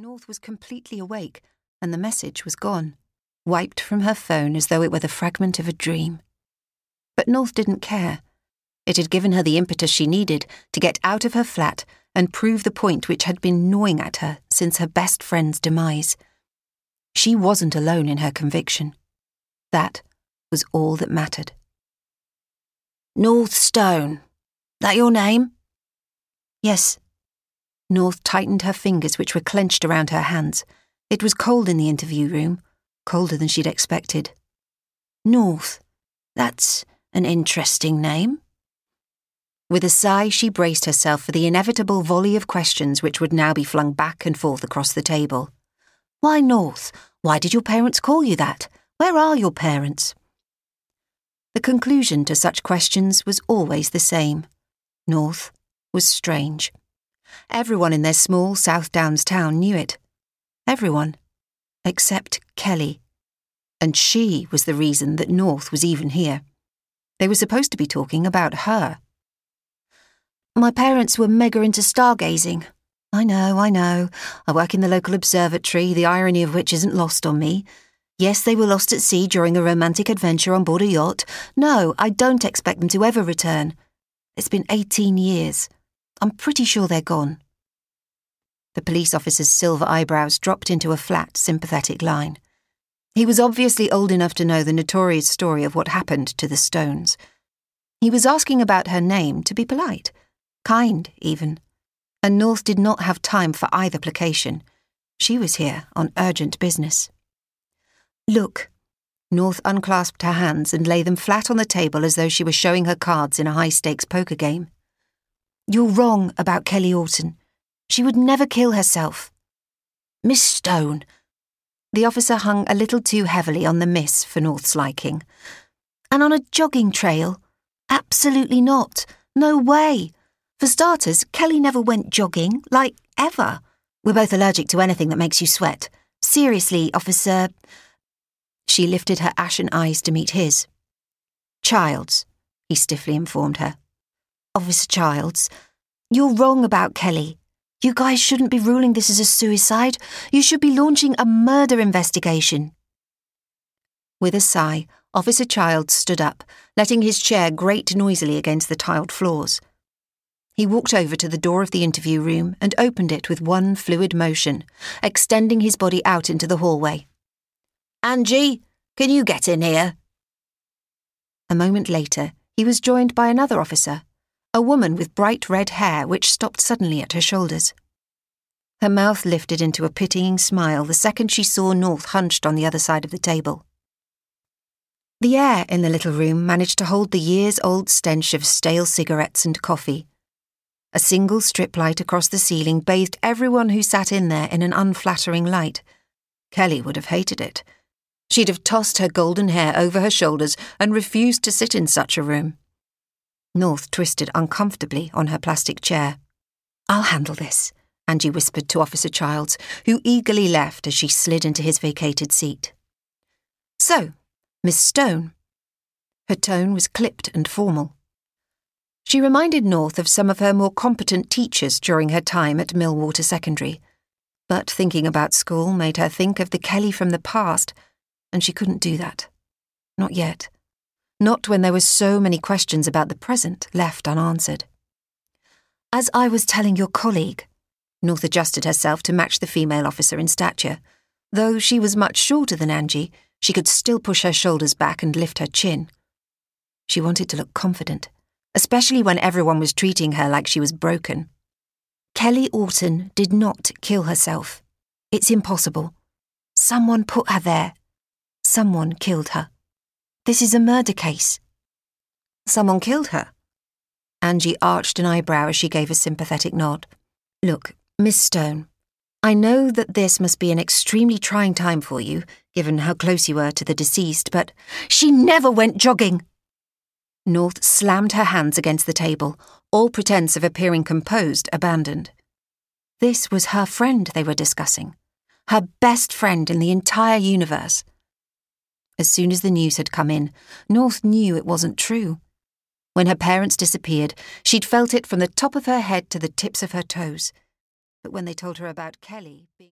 North was completely awake, and the message was gone, wiped from her phone as though it were the fragment of a dream. But North didn't care. It had given her the impetus she needed to get out of her flat and prove the point which had been gnawing at her since her best friend's demise. She wasn't alone in her conviction. That was all that mattered. "North Stone. That your name?" "Yes." North tightened her fingers, which were clenched around her hands. It was cold in the interview room, colder than she'd expected. "North. That's an interesting name." With a sigh, she braced herself for the inevitable volley of questions which would now be flung back and forth across the table. "Why North? Why did your parents call you that? Where are your parents?" The conclusion to such questions was always the same. North was strange. Everyone in their small South Downs town knew it. Everyone. Except Kelly. And she was the reason that North was even here. They were supposed to be talking about her. "My parents were mega into stargazing. I know. I work in the local observatory, the irony of which isn't lost on me. Yes, they were lost at sea during a romantic adventure on board a yacht. No, I don't expect them to ever return. It's been 18 years. I'm pretty sure they're gone." The police officer's silver eyebrows dropped into a flat, sympathetic line. He was obviously old enough to know the notorious story of what happened to the Stones. He was asking about her name to be polite, kind even, and North did not have time for either placation. She was here on urgent business. "Look." North unclasped her hands and lay them flat on the table as though she were showing her cards in a high-stakes poker game. "You're wrong about Kelly Orton. She would never kill herself." "Miss Stone." The officer hung a little too heavily on the miss for North's liking. "And on a jogging trail? Absolutely not. No way. For starters, Kelly never went jogging, like, ever. We're both allergic to anything that makes you sweat. Seriously, officer..." She lifted her ashen eyes to meet his. "Childs," he stiffly informed her. "Officer Childs, you're wrong about Kelly. You guys shouldn't be ruling this as a suicide. You should be launching a murder investigation." With a sigh, Officer Childs stood up, letting his chair grate noisily against the tiled floors. He walked over to the door of the interview room and opened it with one fluid motion, extending his body out into the hallway. "Angie, can you get in here?" A moment later, he was joined by another officer, a woman with bright red hair which stopped suddenly at her shoulders. Her mouth lifted into a pitying smile the second she saw North hunched on the other side of the table. The air in the little room managed to hold the years-old stench of stale cigarettes and coffee. A single strip light across the ceiling bathed everyone who sat in there in an unflattering light. Kelly would have hated it. She'd have tossed her golden hair over her shoulders and refused to sit in such a room. North twisted uncomfortably on her plastic chair. "I'll handle this," Angie whispered to Officer Childs, who eagerly left as she slid into his vacated seat. "So, Miss Stone." Her tone was clipped and formal. She reminded North of some of her more competent teachers during her time at Millwater Secondary, but thinking about school made her think of the Kelly from the past, and she couldn't do that. Not yet. Not when there were so many questions about the present left unanswered. "As I was telling your colleague," North adjusted herself to match the female officer in stature. Though she was much shorter than Angie, she could still push her shoulders back and lift her chin. She wanted to look confident, especially when everyone was treating her like she was broken. "Kelly Orton did not kill herself. It's impossible. Someone put her there. Someone killed her. This is a murder case." "Someone killed her?" Angie arched an eyebrow as she gave a sympathetic nod. "Look, Miss Stone, I know that this must be an extremely trying time for you, given how close you were to the deceased, but..." "She never went jogging!" North slammed her hands against the table, all pretense of appearing composed abandoned. This was her friend they were discussing. Her best friend in the entire universe. As soon as the news had come in, North knew it wasn't true. When her parents disappeared, she'd felt it from the top of her head to the tips of her toes. But when they told her about Kelly being